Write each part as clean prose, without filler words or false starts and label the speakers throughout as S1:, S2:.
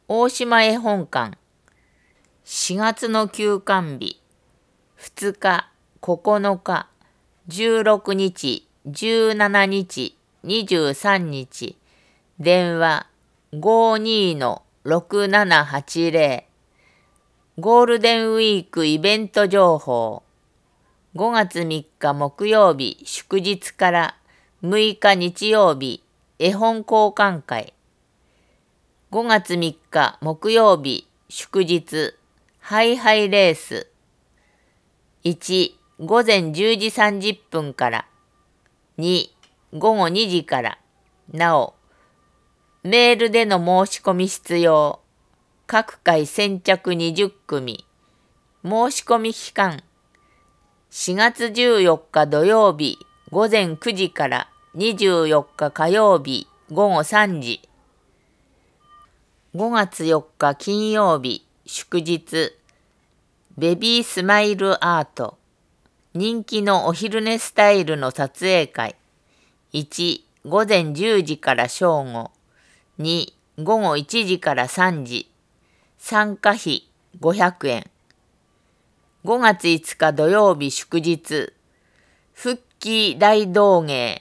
S1: 大島絵本館4月の休館日2日、9日、16日、17日、23日電話52-6780ゴールデンウィークイベント情報5月3日木曜日祝日から6日日曜日絵本交換会5月3日木曜日祝日ハイハイレース1午前10時30分から2午後2時からなおメールでの申し込み必要各回先着20組申し込み期間4月14日土曜日午前9時から24日火曜日午後3時5月4日金曜日祝日ベビースマイルアート人気のお昼寝スタイルの撮影会1午前10時から正午2午後1時から3時参加費500円5月5日土曜日祝日復帰大道芸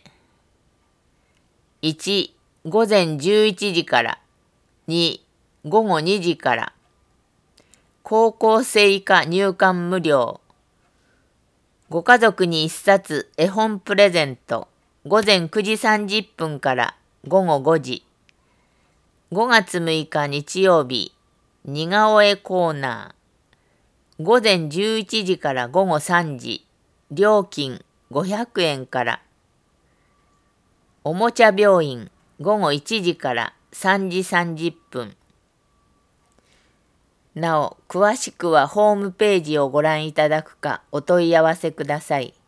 S1: 1午前11時から2午後2時から高校生以下入館無料ご家族に1冊絵本プレゼント午前9時30分から午後5時5月6日日曜日似顔絵コーナー午前11時から午後3時料金500円からおもちゃ病院午後1時から3時30分なお詳しくはホームページをご覧いただくかお問い合わせください。